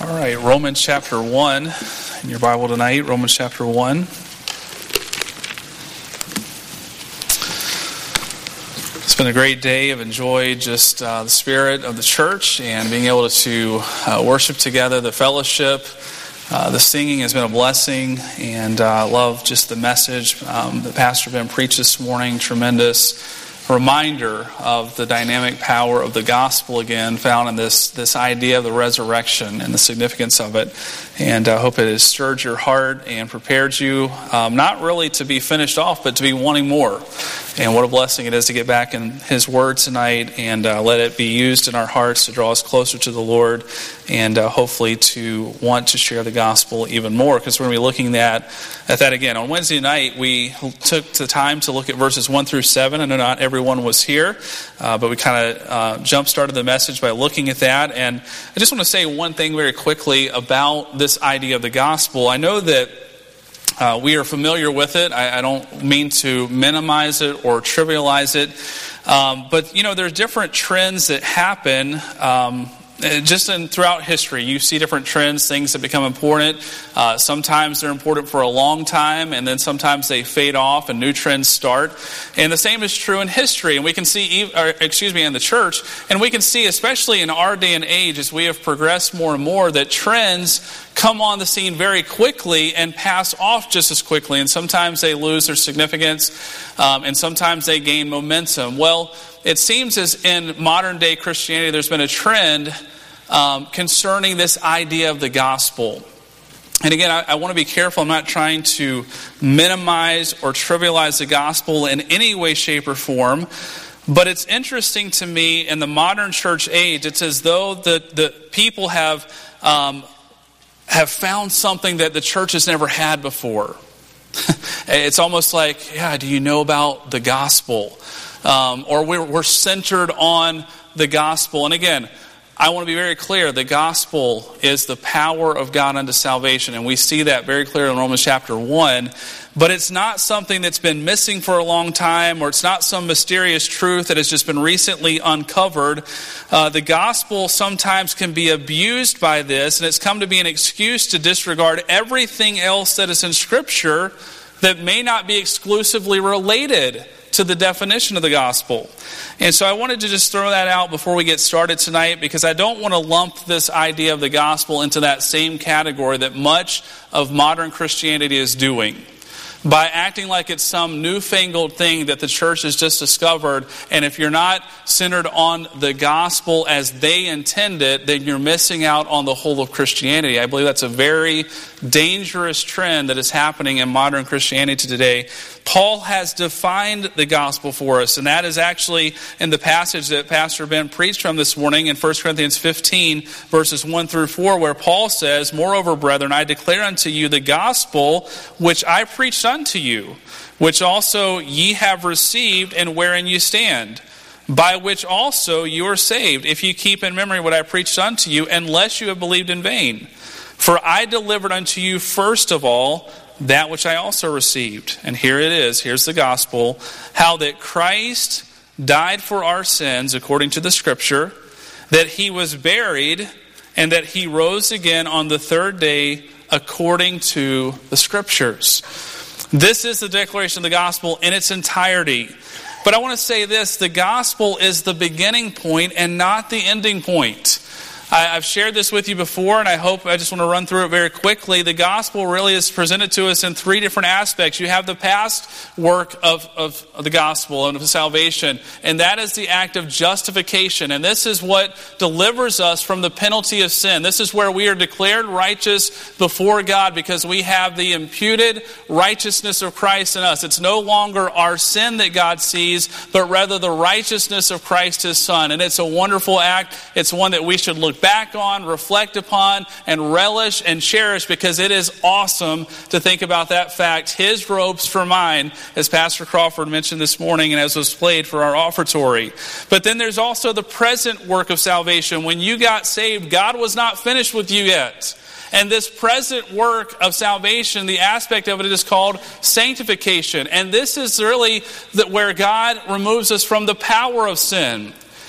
All right, Romans chapter 1 in your Bible tonight, Romans chapter 1. It's been a great day. I've enjoyed just the spirit of the church and being able to worship together, the fellowship. The singing has been a blessing, and I love just the message that Pastor Ben preached this morning. Tremendous reminder of the dynamic power of the gospel again, found in this idea of the resurrection and the significance of it. And I hope it has stirred your heart and prepared you, not really to be finished off, but to be wanting more. And what a blessing it is to get back in His Word tonight and let it be used in our hearts to draw us closer to the Lord and hopefully to want to share the gospel even more, because we're going to be looking at that again. On Wednesday night, we took the time to look at verses 1 through 7. I know not everyone was here, but we kind of jump-started the message by looking at that. And I just want to say one thing very quickly about this idea of the gospel. I know that we are familiar with it. I don't mean to minimize it or trivialize it. But, you know, there's different trends that happen throughout history. You see different trends, things that become important. Sometimes they're important for a long time, and then sometimes they fade off and new trends start. And the same is true in history. And we can see, in the church, and we can see, especially in our day and age, as we have progressed more and more, that trends come on the scene very quickly and pass off just as quickly. And sometimes they lose their significance, and sometimes they gain momentum. Well, it seems as in modern day Christianity, there's been a trend concerning this idea of the gospel. And again, I want to be careful. I'm not trying to minimize or trivialize the gospel in any way, shape, or form. But it's interesting to me in the modern church age, it's as though the people have found something that the church has never had before. It's almost like, do you know about the gospel? Or we're centered on the gospel. And again, I want to be very clear. The gospel is the power of God unto salvation. And we see that very clearly in Romans chapter 1. But it's not something that's been missing for a long time, or it's not some mysterious truth that has just been recently uncovered. The gospel sometimes can be abused by this, and it's come to be an excuse to disregard everything else that is in Scripture that may not be exclusively related to the definition of the gospel. And so I wanted to just throw that out before we get started tonight, because I don't want to lump this idea of the gospel into that same category that much of modern Christianity is doing, by acting like it's some newfangled thing that the church has just discovered. And if you're not centered on the gospel as they intended, then you're missing out on the whole of Christianity. I believe that's a very dangerous trend that is happening in modern Christianity today. Paul has defined the gospel for us, and that is actually in the passage that Pastor Ben preached from this morning in 1 Corinthians 15, verses 1 through 4, where Paul says, "Moreover, brethren, I declare unto you the gospel which I preached unto you, which also ye have received, and wherein you stand, by which also you are saved, if you keep in memory what I preached unto you, unless you have believed in vain. For I delivered unto you first of all that which I also received." And here it is, here's the gospel: how that Christ died for our sins according to the Scripture, that He was buried, and that He rose again on the third day according to the Scriptures. This is the declaration of the gospel in its entirety. But I want to say this: the gospel is the beginning point and not the ending point. I've shared this with you before, and I just want to run through it very quickly. The gospel really is presented to us in three different aspects. You have the past work of the gospel and of salvation, and that is the act of justification. And this is what delivers us from the penalty of sin. This is where we are declared righteous before God because we have the imputed righteousness of Christ in us. It's no longer our sin that God sees, but rather the righteousness of Christ, His Son. And it's a wonderful act. It's one that we should look back on, reflect upon, and relish and cherish, because it is awesome to think about that fact. His robes for mine, as Pastor Crawford mentioned this morning and as was played for our offertory. But then there's also the present work of salvation. When you got saved, God was not finished with you yet. And this present work of salvation, the aspect of it is called sanctification. And this is really where God removes us from the power of sin.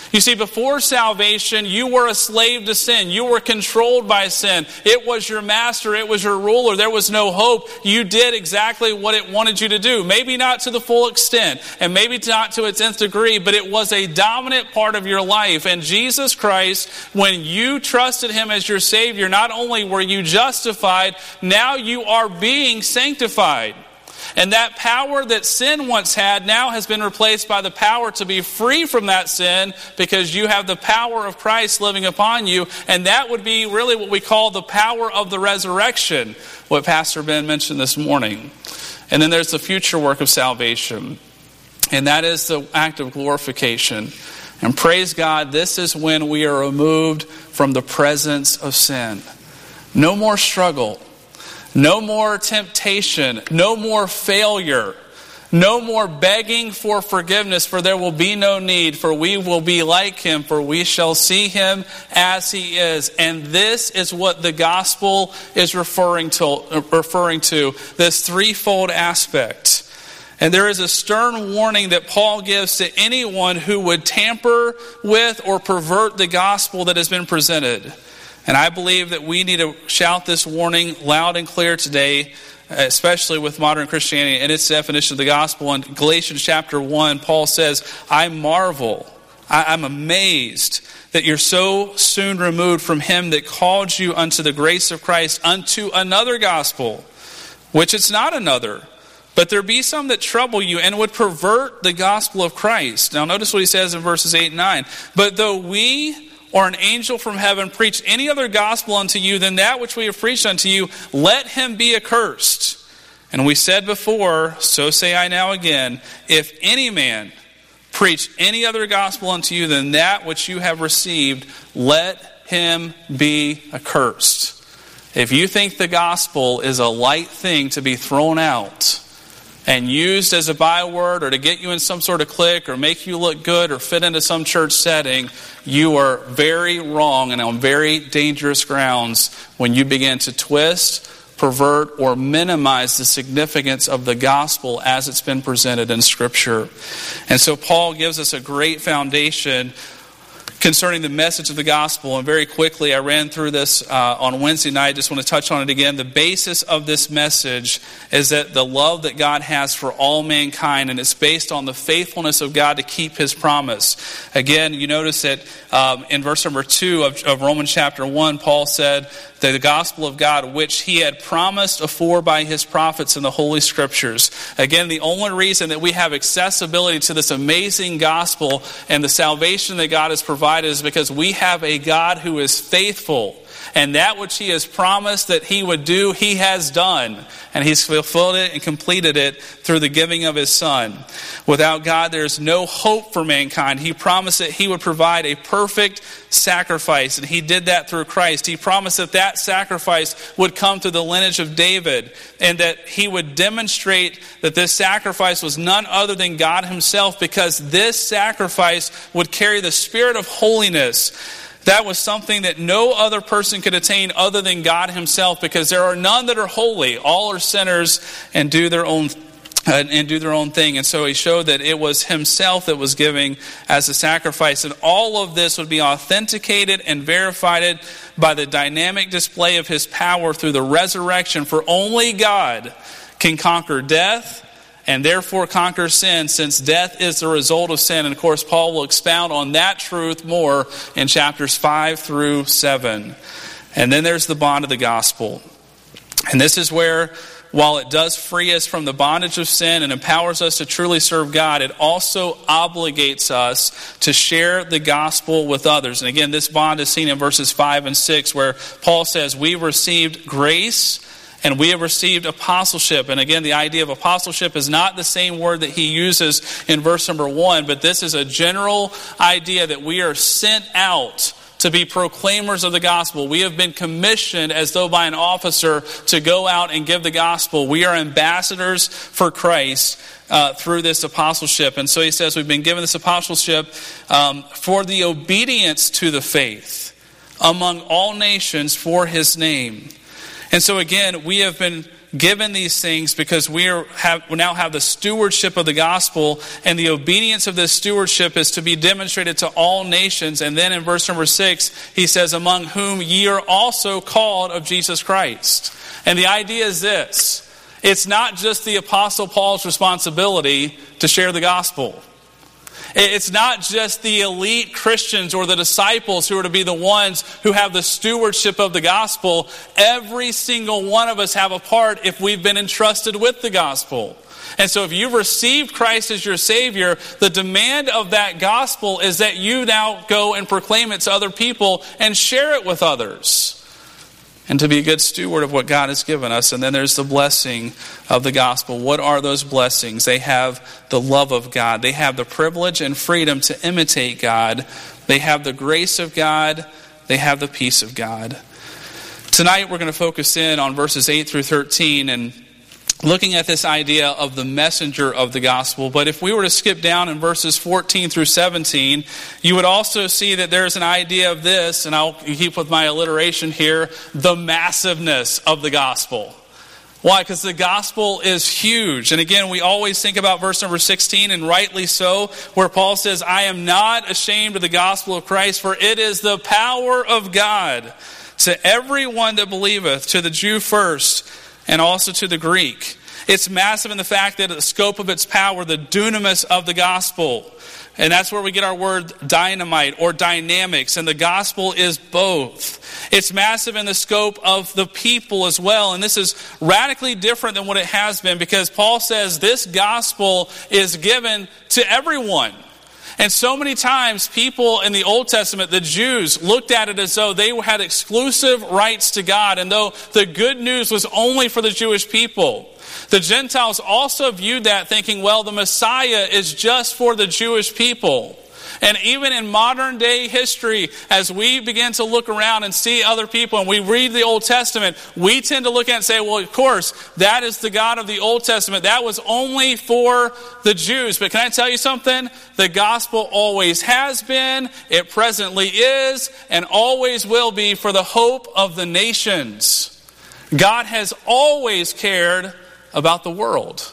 You see, before salvation, you were a slave to sin. You were controlled by sin. It was your master. It was your ruler. There was no hope. You did exactly what it wanted you to do. Maybe not to the full extent, and maybe not to its nth degree, but it was a dominant part of your life. And Jesus Christ, when you trusted Him as your Savior, not only were you justified, now you are being sanctified. And that power that sin once had now has been replaced by the power to be free from that sin, because you have the power of Christ living upon you. And that would be really what we call the power of the resurrection, what Pastor Ben mentioned this morning. And then there's the future work of salvation. And that is the act of glorification. And praise God, this is when we are removed from the presence of sin. No more struggle. No more temptation, no more failure, no more begging for forgiveness, for there will be no need, for we will be like Him, for we shall see Him as He is. And this is what the gospel is referring to, this threefold aspect. And there is a stern warning that Paul gives to anyone who would tamper with or pervert the gospel that has been presented. And I believe that we need to shout this warning loud and clear today, especially with modern Christianity and its definition of the gospel. In Galatians chapter 1, Paul says, I marvel, I'm amazed that you're so soon removed from Him that called you unto the grace of Christ, unto another gospel, which it's not another. But there be some that trouble you and would pervert the gospel of Christ. Now notice what he says in verses 8 and 9. But though we or an angel from heaven preach any other gospel unto you than that which we have preached unto you, let him be accursed. And we said before, so say I now again, if any man preach any other gospel unto you than that which you have received, let him be accursed. If you think the gospel is a light thing to be thrown out and used as a byword or to get you in some sort of clique or make you look good or fit into some church setting, you are very wrong and on very dangerous grounds when you begin to twist, pervert, or minimize the significance of the gospel as it's been presented in Scripture. And so Paul gives us a great foundation concerning the message of the gospel. And very quickly, I ran through this on Wednesday night. Just want to touch on it again. The basis of this message is that the love that God has for all mankind, and it's based on the faithfulness of God to keep His promise. Again, you notice that in verse number 2 of Romans chapter 1, Paul said that the gospel of God, which He had promised afore by His prophets in the Holy Scriptures. Again, the only reason that we have accessibility to this amazing gospel and the salvation that God has provided is because we have a God who is faithful. And that which He has promised that He would do, He has done. And He's fulfilled it and completed it through the giving of His Son. Without God, there's no hope for mankind. He promised that He would provide a perfect sacrifice, and He did that through Christ. He promised that that sacrifice would come through the lineage of David, and that He would demonstrate that this sacrifice was none other than God Himself, because this sacrifice would carry the Spirit of holiness. That was something that no other person could attain other than God Himself, because there are none that are holy. All are sinners and do their own thing. And so He showed that it was Himself that was giving as a sacrifice. And all of this would be authenticated and verified by the dynamic display of His power through the resurrection. For only God can conquer death and therefore conquer sin, since death is the result of sin. And of course, Paul will expound on that truth more in chapters 5 through 7. And then there's the bond of the gospel. And this is where, while it does free us from the bondage of sin and empowers us to truly serve God, it also obligates us to share the gospel with others. And again, this bond is seen in verses 5 and 6, where Paul says, we received grace and we have received apostleship. And again, the idea of apostleship is not the same word that he uses in verse number 1, but this is a general idea that we are sent out to be proclaimers of the gospel. We have been commissioned as though by an officer to go out and give the gospel. We are ambassadors for Christ through this apostleship. And so he says we've been given this apostleship for the obedience to the faith among all nations for His name. And so again, we have been given these things because we now have the stewardship of the gospel, and the obedience of this stewardship is to be demonstrated to all nations. And then in verse number 6, he says, among whom ye are also called of Jesus Christ. And the idea is this: it's not just the Apostle Paul's responsibility to share the gospel. It's not just the elite Christians or the disciples who are to be the ones who have the stewardship of the gospel. Every single one of us have a part if we've been entrusted with the gospel. And so if you've received Christ as your Savior, the demand of that gospel is that you now go and proclaim it to other people and share it with others, and to be a good steward of what God has given us. And then there's the blessing of the gospel. What are those blessings? They have the love of God. They have the privilege and freedom to imitate God. They have the grace of God. They have the peace of God. Tonight we're going to focus in on verses 8 through 13 and looking at this idea of the messenger of the gospel. But if we were to skip down in verses 14 through 17, you would also see that there's an idea of this, and I'll keep with my alliteration here, the massiveness of the gospel. Why? Because the gospel is huge. And again, we always think about verse number 16, and rightly so, where Paul says, I am not ashamed of the gospel of Christ, for it is the power of God to everyone that believeth, to the Jew first, and also to the Greek. It's massive in the fact that the scope of its power, the dunamis of the gospel. And that's where we get our word dynamite or dynamics. And the gospel is both. It's massive in the scope of the people as well. And this is radically different than what it has been, because Paul says this gospel is given to everyone. And so many times people in the Old Testament, the Jews, looked at it as though they had exclusive rights to God, and though the good news was only for the Jewish people. The Gentiles also viewed that, thinking, well, the Messiah is just for the Jewish people. And even in modern day history, as we begin to look around and see other people and we read the Old Testament, we tend to look at it and say, well, of course, that is the God of the Old Testament. That was only for the Jews. But can I tell you something? The gospel always has been, it presently is, and always will be for the hope of the nations. God has always cared about the world.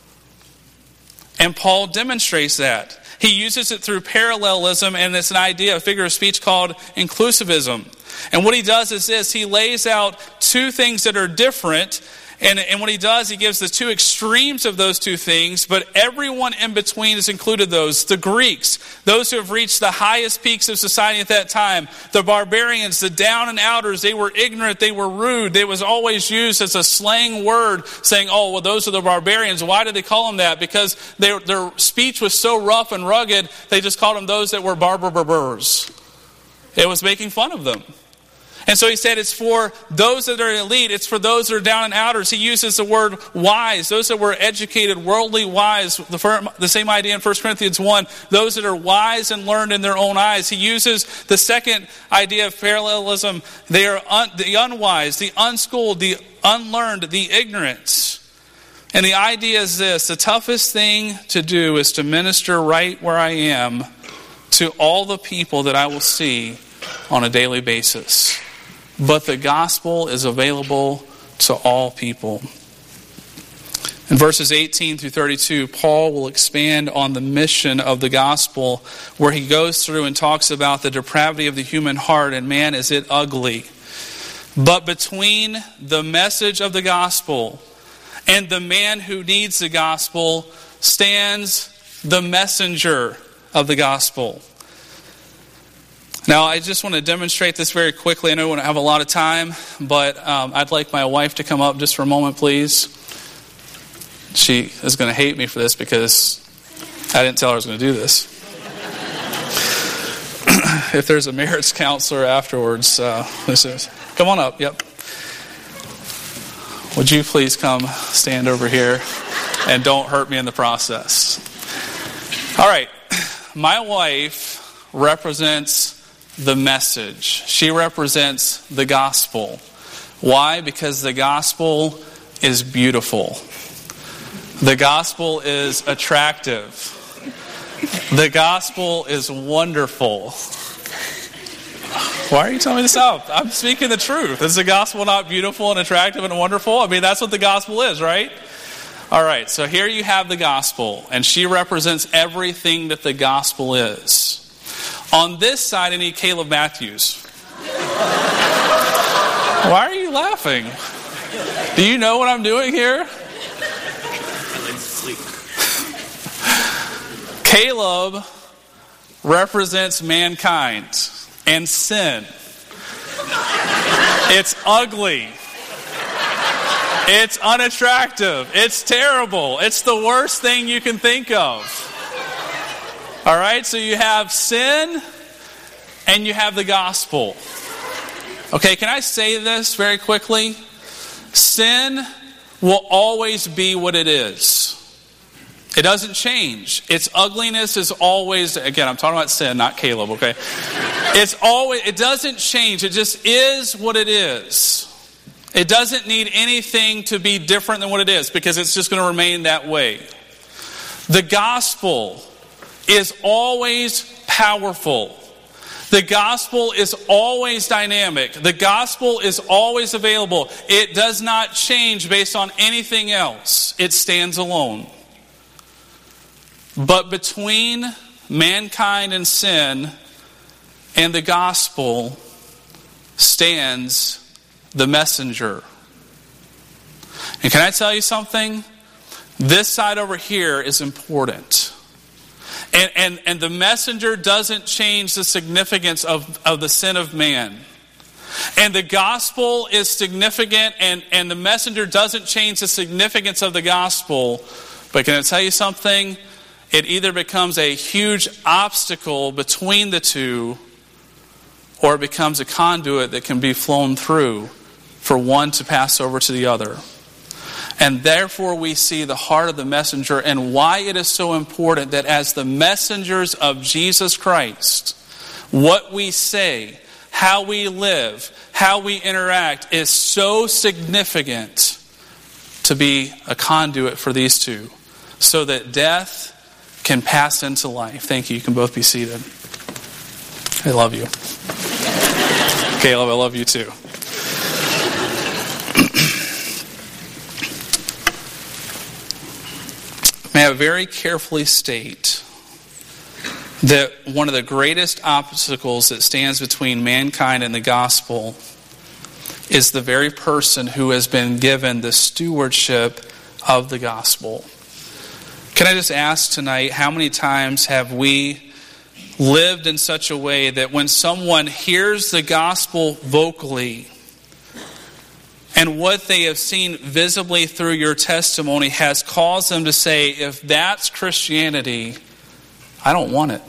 And Paul demonstrates that. He uses it through parallelism, and it's an idea, a figure of speech called inclusivism. And what he does is this: he lays out two things that are different, and what he does, he gives the two extremes of those two things, but everyone in between is included those. The Greeks, those who have reached the highest peaks of society at that time. The barbarians, the down and outers, they were ignorant, they were rude. It was always used as a slang word, saying, oh, well, those are the barbarians. Why did they call them that? Because their speech was so rough and rugged, they just called them those that were barbers. It was making fun of them. And so he said it's for those that are elite. It's for those that are down and outers. He uses the word wise. Those that were educated, worldly wise. The same idea in 1 Corinthians 1. Those that are wise and learned in their own eyes. He uses the second idea of parallelism. They are the unwise, the unschooled, the unlearned, the ignorant. And the idea is this: the toughest thing to do is to minister right where I am to all the people that I will see on a daily basis. But the gospel is available to all people. In verses 18 through 32, Paul will expand on the mission of the gospel, where he goes through and talks about the depravity of the human heart, and man, is it ugly. But between the message of the gospel and the man who needs the gospel stands the messenger of the gospel. Now, I just want to demonstrate this very quickly. I know we don't have a lot of time, but I'd like my wife to come up just for a moment, please. She is going to hate me for this because I didn't tell her I was going to do this. If there's a marriage counselor afterwards, come on up. Yep. Would you please come stand over here and don't hurt me in the process? All right. My wife represents the message. She represents the gospel. Why? Because the gospel is beautiful. The gospel is attractive. The gospel is wonderful. Why are you telling me this out? I'm speaking the truth. Is the gospel not beautiful and attractive and wonderful? I mean, that's what the gospel is, right? All right, so here you have the gospel, and she represents everything that the gospel is. On this side, I need Caleb Matthews. Why are you laughing? Do you know what I'm doing here? Caleb represents mankind and sin. It's ugly. It's unattractive. It's terrible. It's the worst thing you can think of. All right, so you have sin and you have the gospel. Okay, can I say this very quickly? Sin will always be what it is. It doesn't change. Its ugliness is always, again, I'm talking about sin, not Caleb, okay? It doesn't change. It just is what it is. It doesn't need anything to be different than what it is because it's just going to remain that way. The gospel is always powerful. The gospel is always dynamic. The gospel is always available. It does not change based on anything else. It stands alone. But between mankind and sin and the gospel stands the messenger. And can I tell you something? This side over here is important. And the messenger doesn't change the significance of the sin of man. And the gospel is significant, and the messenger doesn't change the significance of the gospel. But can I tell you something? It either becomes a huge obstacle between the two, or it becomes a conduit that can be flown through for one to pass over to the other. And therefore we see the heart of the messenger and why it is so important that as the messengers of Jesus Christ, what we say, how we live, how we interact is so significant to be a conduit for these two, so that death can pass into life. Thank you. You can both be seated. I love you. Caleb, I love you too. May I very carefully state that one of the greatest obstacles that stands between mankind and the gospel is the very person who has been given the stewardship of the gospel. Can I just ask tonight, how many times have we lived in such a way that when someone hears the gospel vocally, and what they have seen visibly through your testimony has caused them to say, if that's Christianity, I don't want it.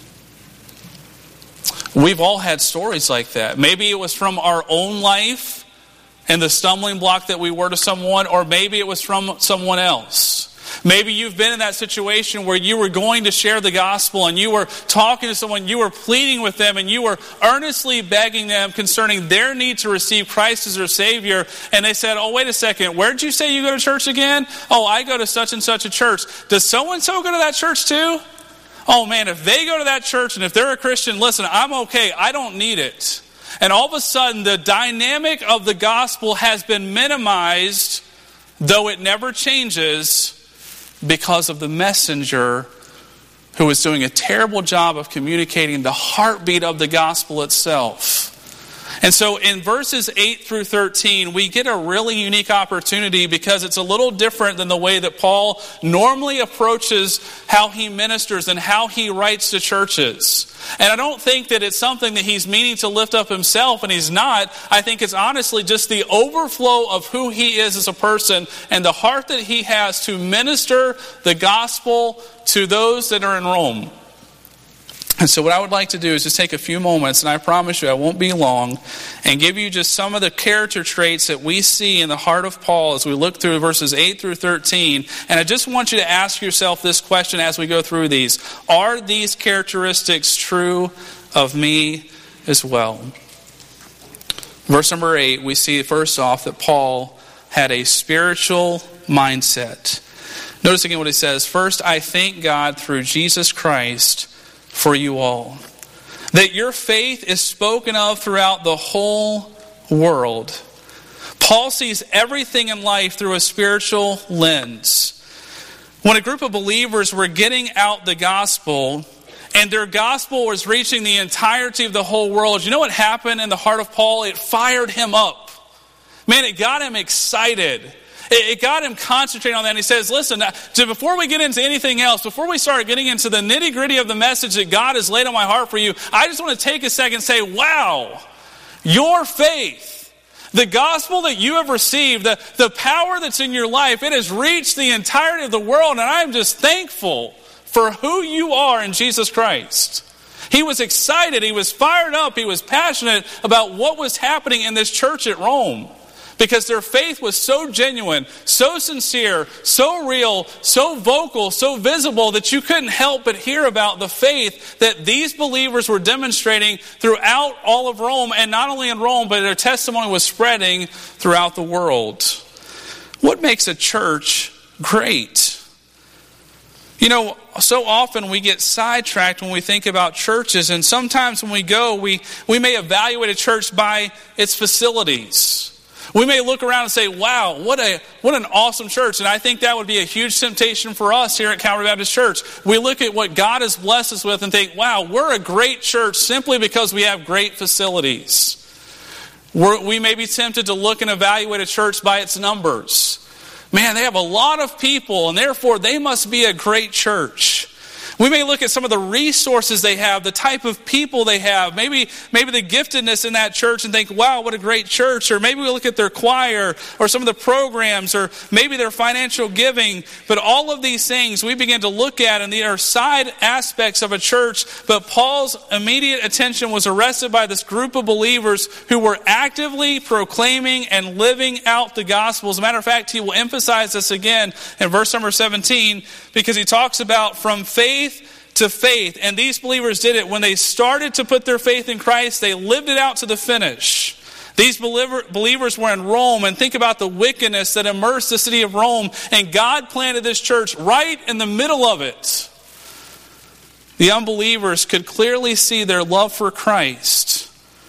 We've all had stories like that. Maybe it was from our own life and the stumbling block that we were to someone, or maybe it was from someone else. Maybe you've been in that situation where you were going to share the gospel and you were talking to someone, you were pleading with them, and you were earnestly begging them concerning their need to receive Christ as their Savior. And they said, oh, wait a second, where did you say you go to church again? Oh, I go to such and such a church. Does so-and-so go to that church too? Oh man, if they go to that church and if they're a Christian, listen, I'm okay. I don't need it. And all of a sudden, the dynamic of the gospel has been minimized, though it never changes, because of the messenger who is doing a terrible job of communicating the heartbeat of the gospel itself. And so in verses 8 through 13, we get a really unique opportunity because it's a little different than the way that Paul normally approaches how he ministers and how he writes to churches. And I don't think that it's something that he's meaning to lift up himself, and he's not. I think it's honestly just the overflow of who he is as a person and the heart that he has to minister the gospel to those that are in Rome. And so what I would like to do is just take a few moments, and I promise you I won't be long, and give you just some of the character traits that we see in the heart of Paul as we look through verses 8 through 13. And I just want you to ask yourself this question as we go through these. Are these characteristics true of me as well? Verse number 8, we see first off that Paul had a spiritual mindset. Notice again what he says. First, I thank God through Jesus Christ for you all. that your faith is spoken of throughout the whole world. Paul sees everything in life through a spiritual lens. When a group of believers were getting out the gospel, and their gospel was reaching the entirety of the whole world, you know what happened in the heart of Paul? It fired him up. Man, it got him excited. It got him concentrating on that. And he says, listen, before we get into anything else, before we start getting into the nitty-gritty of the message that God has laid on my heart for you, I just want to take a second and say, wow, your faith, the gospel that you have received, the power that's in your life, it has reached the entirety of the world, and I'm just thankful for who you are in Jesus Christ. He was excited, he was fired up, he was passionate about what was happening in this church at Rome. Because their faith was so genuine, so sincere, so real, so vocal, so visible that you couldn't help but hear about the faith that these believers were demonstrating throughout all of Rome. And not only in Rome, but their testimony was spreading throughout the world. What makes a church great? You know, so often we get sidetracked when we think about churches. And sometimes when we go, we may evaluate a church by its facilities. We may look around and say, wow, what an awesome church. And I think that would be a huge temptation for us here at Calvary Baptist Church. We look at what God has blessed us with and think, wow, we're a great church simply because we have great facilities. We may be tempted to look and evaluate a church by its numbers. Man, they have a lot of people, and therefore they must be a great church. We may look at some of the resources they have, the type of people they have, maybe the giftedness in that church and think, wow, what a great church. Or maybe we look at their choir or some of the programs or maybe their financial giving. But all of these things we begin to look at, and they are side aspects of a church. But Paul's immediate attention was arrested by this group of believers who were actively proclaiming and living out the gospel. As a matter of fact, he will emphasize this again in verse number 17, because he talks about from faith to faith. And these believers did it. When they started to put their faith in Christ, they lived it out to the finish. These believers were in Rome, and think about the wickedness that immersed the city of Rome, and God planted this church right in the middle of it. The unbelievers could clearly see their love for Christ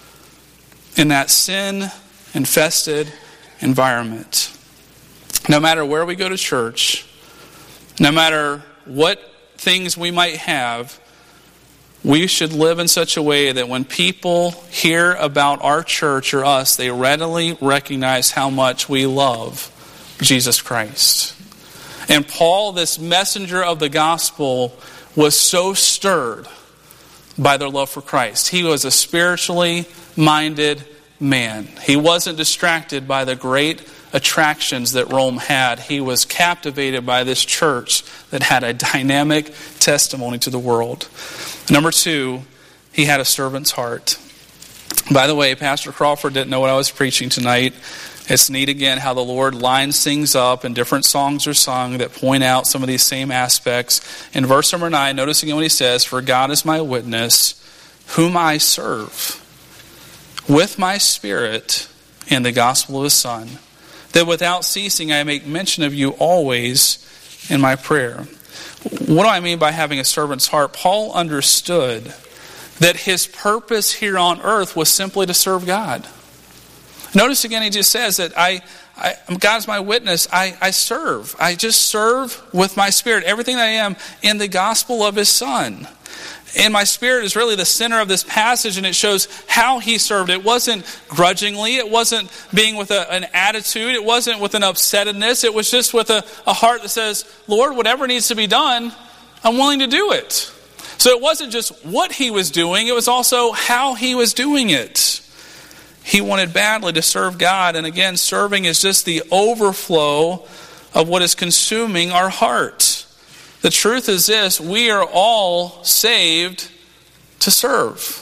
in that sin-infested environment. No matter where we go to church, no matter what things we might have, we should live in such a way that when people hear about our church or us, they readily recognize how much we love Jesus Christ. And Paul, this messenger of the gospel, was so stirred by their love for Christ. He was a spiritually minded man. He wasn't distracted by the great attractions that Rome had. He was captivated by this church that had a dynamic testimony to the world. Number 2, he had a servant's heart. By the way, Pastor Crawford didn't know what I was preaching tonight. It's neat again how the Lord lines things up and different songs are sung that point out some of these same aspects. In verse number 9, notice again what he says, "For God is my witness, whom I serve with my spirit in the gospel of his Son, that without ceasing I make mention of you always in my prayer." What do I mean by having a servant's heart? Paul understood that his purpose here on earth was simply to serve God. Notice again, he just says that God's my witness, I serve. I just serve with my spirit, everything that I am in the gospel of his Son. And my spirit is really the center of this passage, and it shows how he served. It wasn't grudgingly. It wasn't being with an attitude. It wasn't with an upsetness. It was just with a heart that says, Lord, whatever needs to be done, I'm willing to do it. So it wasn't just what he was doing. It was also how he was doing it. He wanted badly to serve God. And again, serving is just the overflow of what is consuming our heart. The truth is this: we are all saved to serve.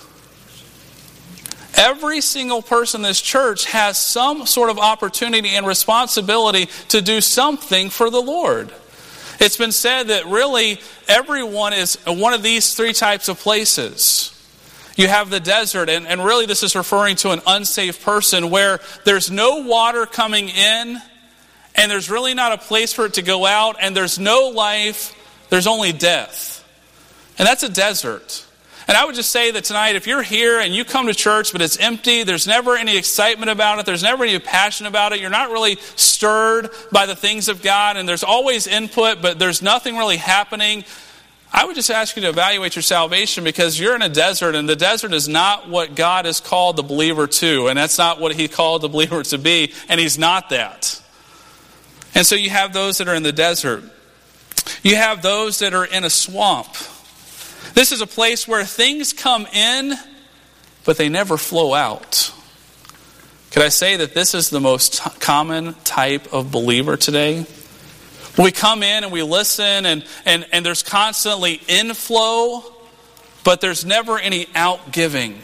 Every single person in this church has some sort of opportunity and responsibility to do something for the Lord. It's been said that really everyone is one of these 3 types of places. You have the desert, and really this is referring to an unsafe person where there's no water coming in, and there's really not a place for it to go out, and there's no life. There's only death. And that's a desert. And I would just say that tonight, if you're here and you come to church, but it's empty, there's never any excitement about it, there's never any passion about it, you're not really stirred by the things of God, and there's always input, but there's nothing really happening, I would just ask you to evaluate your salvation, because you're in a desert, and the desert is not what God has called the believer to, and that's not what He called the believer to be, and He's not that. And so you have those that are in the desert. You have those that are in a swamp. This is a place where things come in, but they never flow out. Could I say that this is the most common type of believer today? We come in and we listen, and there's constantly inflow, but there's never any outgiving.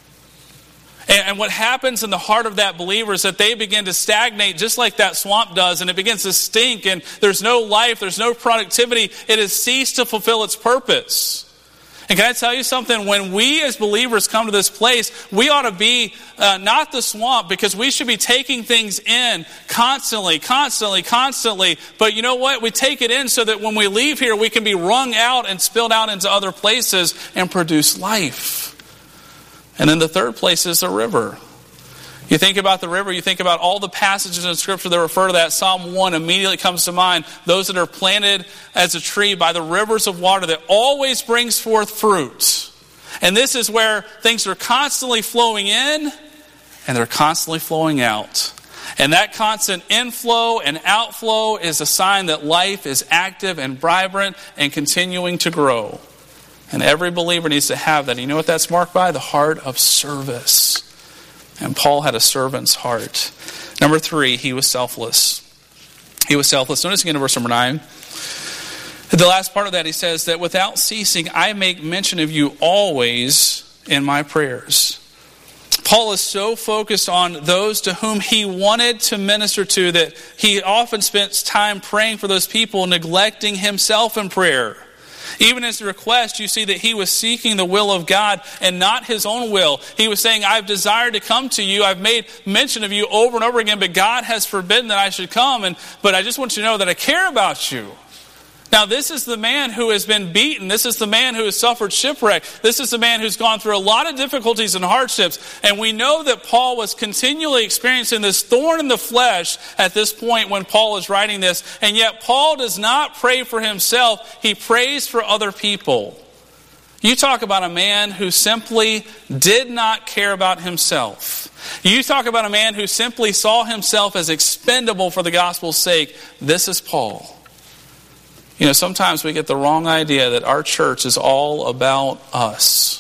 And what happens in the heart of that believer is that they begin to stagnate just like that swamp does, and it begins to stink, and there's no life, there's no productivity. It has ceased to fulfill its purpose. And can I tell you something? When we as believers come to this place, we ought to be not the swamp, because we should be taking things in constantly. But you know what? We take it in so that when we leave here, we can be wrung out and spilled out into other places and produce life. And then the third place is the river. You think about the river, you think about all the passages in Scripture that refer to that. Psalm 1 immediately comes to mind. Those that are planted as a tree by the rivers of water that always brings forth fruit. And this is where things are constantly flowing in and they're constantly flowing out. And that constant inflow and outflow is a sign that life is active and vibrant and continuing to grow. And every believer needs to have that. You know what that's marked by? The heart of service. And Paul had a servant's heart. Number 3, he was selfless. He was selfless. Notice again in verse number 9. At the last part of that, he says that without ceasing, I make mention of you always in my prayers. Paul is so focused on those to whom he wanted to minister to that he often spent time praying for those people, neglecting himself in prayer. Even as a request, you see that he was seeking the will of God and not his own will. He was saying, I've desired to come to you. I've made mention of you over and over again, but God has forbidden that I should come. But I just want you to know that I care about you. Now, this is the man who has been beaten. This is the man who has suffered shipwreck. This is the man who's gone through a lot of difficulties and hardships. And we know that Paul was continually experiencing this thorn in the flesh at this point when Paul is writing this. And yet Paul does not pray for himself. He prays for other people. You talk about a man who simply did not care about himself. You talk about a man who simply saw himself as expendable for the gospel's sake. This is Paul. You know, sometimes we get the wrong idea that our church is all about us.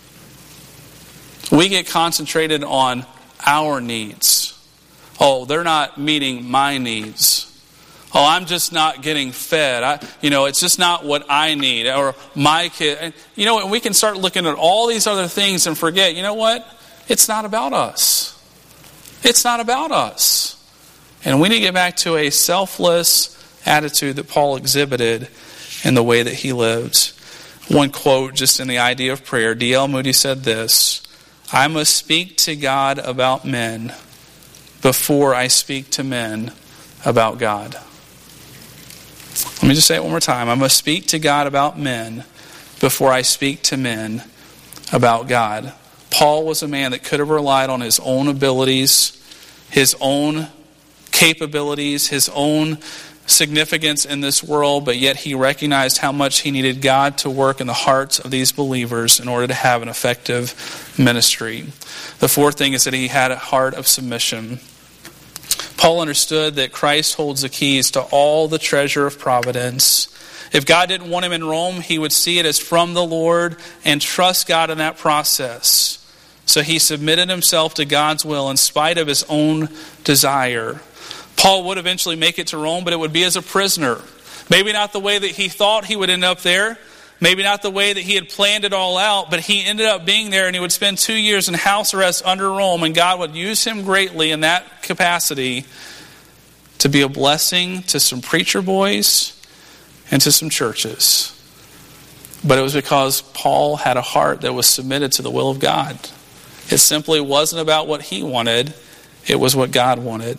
We get concentrated on our needs. Oh, they're not meeting my needs. Oh, I'm just not getting fed. It's just not what I need. Or my kid. And, and we can start looking at all these other things and forget, you know what? It's not about us. It's not about us. And we need to get back to a selfless attitude that Paul exhibited in the way that he lived. One quote just in the idea of prayer. D.L. Moody said this: I must speak to God about men before I speak to men about God. Let me just say it one more time. I must speak to God about men before I speak to men about God. Paul was a man that could have relied on his own abilities, his own capabilities, his own significance in this world, but yet he recognized how much he needed God to work in the hearts of these believers in order to have an effective ministry. The fourth thing is that he had a heart of submission. Paul understood that Christ holds the keys to all the treasure of providence. If God didn't want him in Rome, he would see it as from the Lord and trust God in that process. So he submitted himself to God's will in spite of his own desire. Paul would eventually make it to Rome, but it would be as a prisoner. Maybe not the way that he thought he would end up there. Maybe not the way that he had planned it all out, but he ended up being there, and he would spend 2 years in house arrest under Rome, and God would use him greatly in that capacity to be a blessing to some preacher boys and to some churches. But it was because Paul had a heart that was submitted to the will of God. It simply wasn't about what he wanted. It was what God wanted.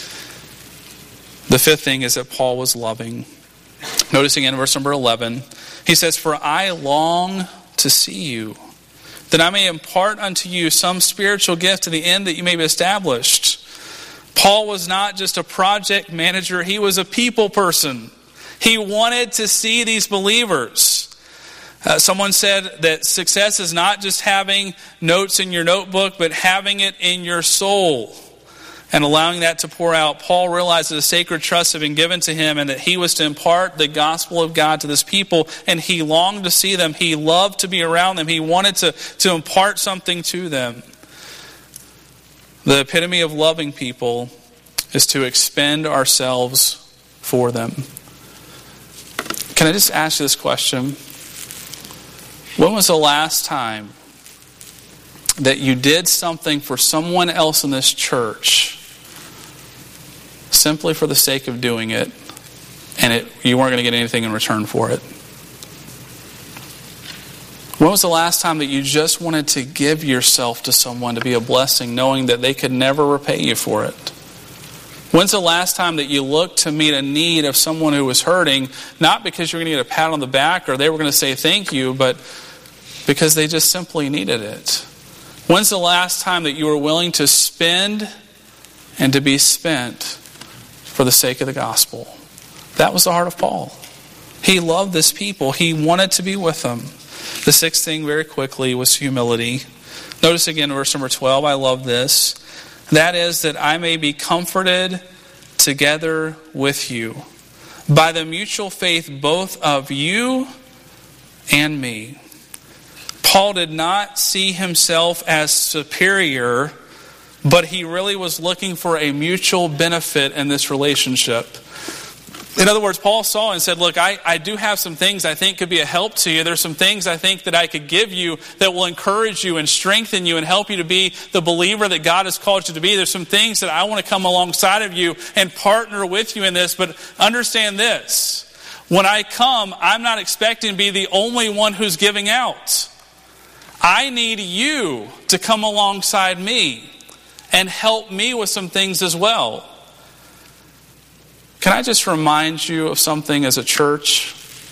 The fifth thing is that Paul was loving. Noticing in verse number 11, he says, "For I long to see you, that I may impart unto you some spiritual gift to the end that you may be established. Paul was not just a project manager, he was a people person. He wanted to see these believers. Someone said that success is not just having notes in your notebook, but having it in your soul and allowing that to pour out. Paul realized that a sacred trust had been given to him and that he was to impart the gospel of God to this people, and he longed to see them. He loved to be around them. He wanted to impart something to them. The epitome of loving people is to expend ourselves for them. Can I just ask you this question? When was the last time that you did something for someone else in this church simply for the sake of doing it, and you weren't going to get anything in return for it? When was the last time that you just wanted to give yourself to someone to be a blessing, knowing that they could never repay you for it? When's the last time that you looked to meet a need of someone who was hurting, not because you're going to get a pat on the back or they were going to say thank you, but because they just simply needed it? When's the last time that you were willing to spend and to be spent for the sake of the gospel? That was the heart of Paul. He loved this people. He wanted to be with them. The sixth thing, very quickly, was humility. Notice again verse number 12. I love this. That is, that I may be comforted together with you by the mutual faith both of you and me. Paul did not see himself as superior, but he really was looking for a mutual benefit in this relationship. In other words, Paul saw and said, look, I do have some things I think could be a help to you. There's some things I think that I could give you that will encourage you and strengthen you and help you to be the believer that God has called you to be. There's some things that I want to come alongside of you and partner with you in this. But understand this. When I come, I'm not expecting to be the only one who's giving out. I need you to come alongside me and help me with some things as well. Can I just remind you of something as a church?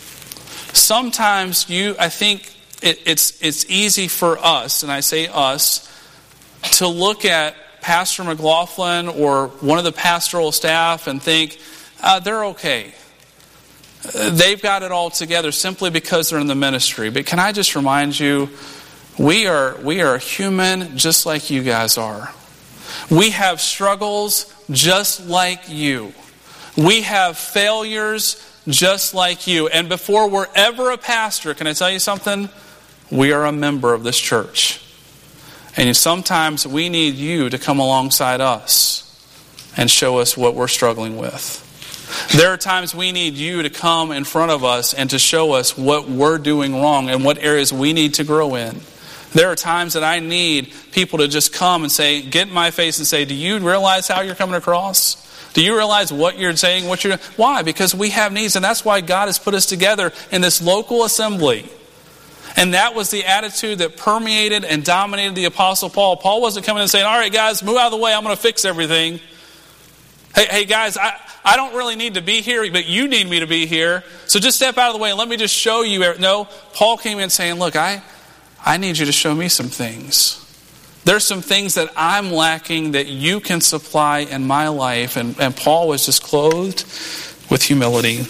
Sometimes I think it's easy for us, and I say us, to look at Pastor McLaughlin or one of the pastoral staff and think, they're okay. They've got it all together simply because they're in the ministry. But can I just remind you, we are human just like you guys are. We have struggles just like you. We have failures just like you. And before we're ever a pastor, can I tell you something? We are a member of this church. And sometimes we need you to come alongside us and show us what we're struggling with. There are times we need you to come in front of us and to show us what we're doing wrong and what areas we need to grow in. There are times that I need people to just come and say, get in my face and say, do you realize how you're coming across? Do you realize what you're saying? Why? Because we have needs, and that's why God has put us together in this local assembly. And that was the attitude that permeated and dominated the Apostle Paul. Paul wasn't coming and saying, all right, guys, move out of the way. I'm going to fix everything. Hey, guys, I don't really need to be here, but you need me to be here. So just step out of the way and let me just show you. No, Paul came in saying, look, I need you to show me some things. There's some things that I'm lacking that you can supply in my life. And Paul was just clothed with humility.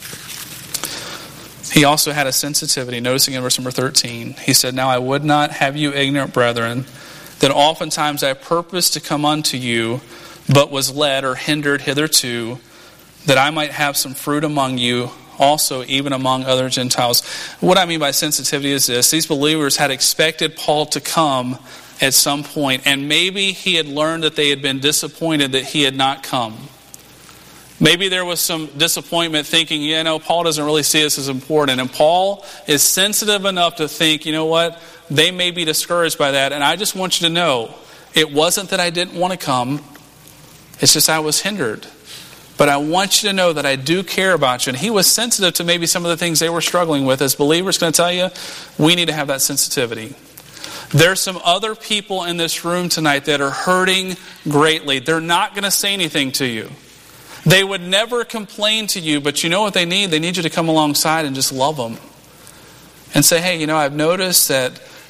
He also had a sensitivity. Noticing in verse number 13, he said, now I would not have you ignorant, brethren, that oftentimes I purposed to come unto you, but was led or hindered hitherto, that I might have some fruit among you, also even among other Gentiles. What I mean by sensitivity is this. These believers had expected Paul to come at some point, and maybe he had learned that they had been disappointed that he had not come. Maybe there was some disappointment thinking, Paul doesn't really see us as important. And Paul is sensitive enough to think, you know what, they may be discouraged by that. And I just want you to know, it wasn't that I didn't want to come. It's just I was hindered. But I want you to know that I do care about you. And he was sensitive to maybe some of the things they were struggling with. As believers, going to tell you, we need to have that sensitivity. There's some other people in this room tonight that are hurting greatly. They're not going to say anything to you. They would never complain to you, but you know what they need? They need you to come alongside and just love them. And say, hey, I've noticed that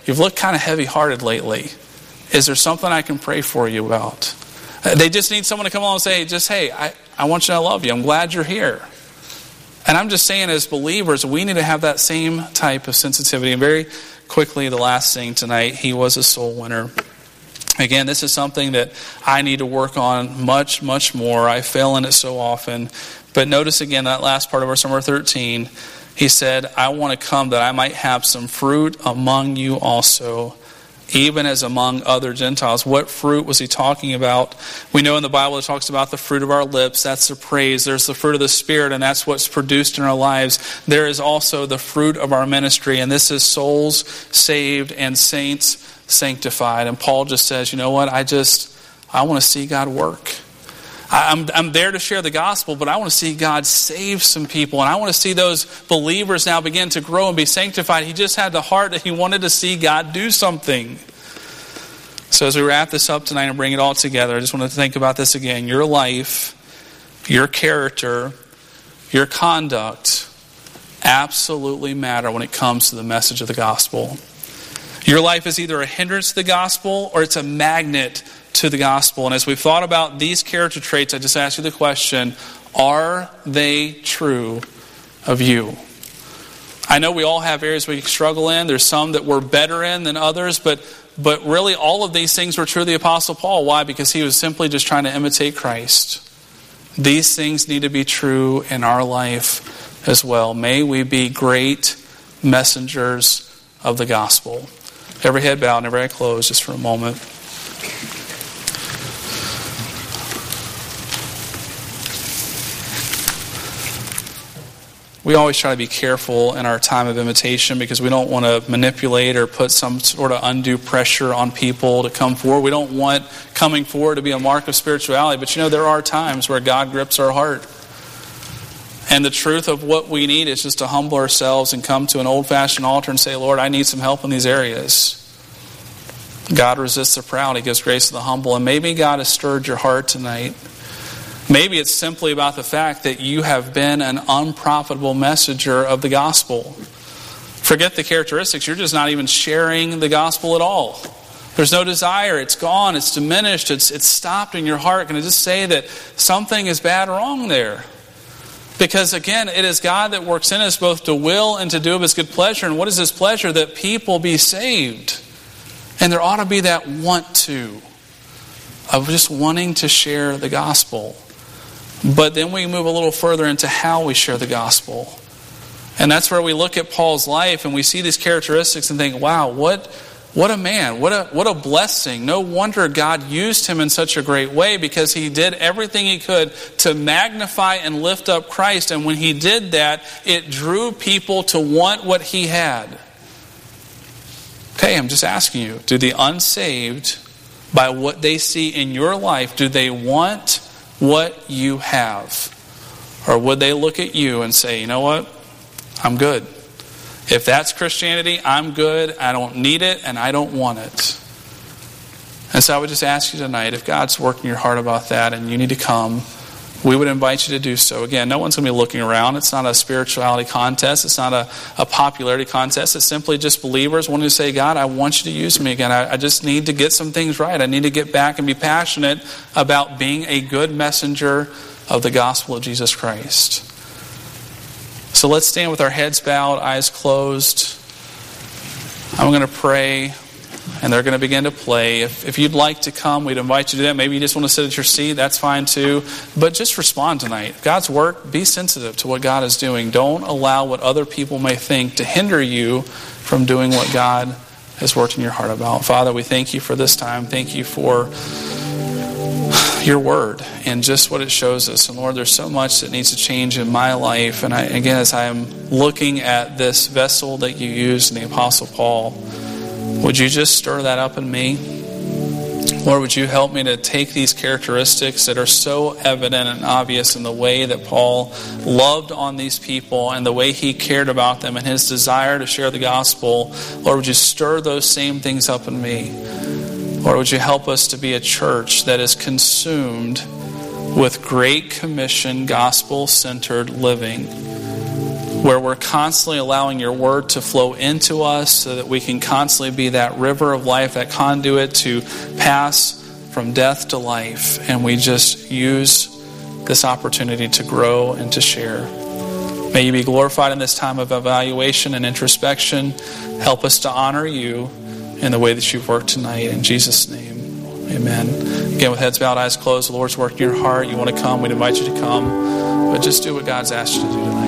you've looked kind of heavy-hearted lately. Is there something I can pray for you about? They just need someone to come along and say, hey, I want you to know I love you. I'm glad you're here. And I'm just saying, as believers, we need to have that same type of sensitivity. And very quickly, the last thing tonight, he was a soul winner. Again, this is something that I need to work on much, much more. I fail in it so often. But notice again that last part of verse number 13. He said, I want to come that I might have some fruit among you also, even as among other Gentiles. What fruit was he talking about? We know in the Bible it talks about the fruit of our lips. That's the praise. There's the fruit of the Spirit, and that's what's produced in our lives. There is also the fruit of our ministry, and this is souls saved and saints sanctified. And Paul just says, you know what? I want to see God work. I'm there to share the gospel, but I want to see God save some people. And I want to see those believers now begin to grow and be sanctified. He just had the heart that he wanted to see God do something. So as we wrap this up tonight and bring it all together, I just want to think about this again. Your life, your character, your conduct absolutely matter when it comes to the message of the gospel. Your life is either a hindrance to the gospel or it's a magnet to the gospel. And as we've thought about these character traits, I just ask you the question, are they true of you? I know we all have areas we struggle in. There's some that we're better in than others, but really all of these things were true of the Apostle Paul. Why? Because he was simply just trying to imitate Christ. These things need to be true in our life as well. May we be great messengers of the gospel. Every head bowed and every eye closed just for a moment. We always try to be careful in our time of invitation because we don't want to manipulate or put some sort of undue pressure on people to come forward. We don't want coming forward to be a mark of spirituality. But there are times where God grips our heart. And the truth of what we need is just to humble ourselves and come to an old-fashioned altar and say, Lord, I need some help in these areas. God resists the proud. He gives grace to the humble. And maybe God has stirred your heart tonight. Maybe it's simply about the fact that you have been an unprofitable messenger of the gospel. Forget the characteristics. You're just not even sharing the gospel at all. There's no desire. It's gone. It's diminished. It's stopped in your heart. Can I just say that something is bad or wrong there? Because again, it is God that works in us both to will and to do of His good pleasure. And what is His pleasure? That people be saved. And there ought to be that want to, of just wanting to share the gospel. But then we move a little further into how we share the gospel. And that's where we look at Paul's life and we see these characteristics and think, wow, what a man, what a blessing. No wonder God used him in such a great way because he did everything he could to magnify and lift up Christ. And when he did that, it drew people to want what he had. Okay, I'm just asking you, do the unsaved, by what they see in your life, do they want what you have? Or would they look at you and say, you know what? I'm good. If that's Christianity, I'm good. I don't need it and I don't want it. And so I would just ask you tonight, if God's working your heart about that and you need to come, we would invite you to do so. Again, no one's going to be looking around. It's not a spirituality contest. It's not a popularity contest. It's simply just believers wanting to say, God, I want you to use me again. I just need to get some things right. I need to get back and be passionate about being a good messenger of the gospel of Jesus Christ. So let's stand with our heads bowed, eyes closed. I'm going to pray. And they're going to begin to play. If you'd like to come, we'd invite you to that. Maybe you just want to sit at your seat. That's fine too. But just respond tonight. God's work, be sensitive to what God is doing. Don't allow what other people may think to hinder you from doing what God has worked in your heart about. Father, we thank you for this time. Thank you for your word and just what it shows us. And Lord, there's so much that needs to change in my life. And again, as I am looking at this vessel that you used in the Apostle Paul, would you just stir that up in me? Lord, would you help me to take these characteristics that are so evident and obvious in the way that Paul loved on these people and the way he cared about them and his desire to share the gospel. Lord, would you stir those same things up in me? Lord, would you help us to be a church that is consumed with Great Commission, gospel-centered living. where we're constantly allowing your word to flow into us so that we can constantly be that river of life, that conduit to pass from death to life. And we just use this opportunity to grow and to share. May you be glorified in this time of evaluation and introspection. Help us to honor you in the way that you've worked tonight. In Jesus' name, amen. Again, with heads bowed, eyes closed, the Lord's working in your heart. You want to come, we'd invite you to come. But just do what God's asked you to do tonight.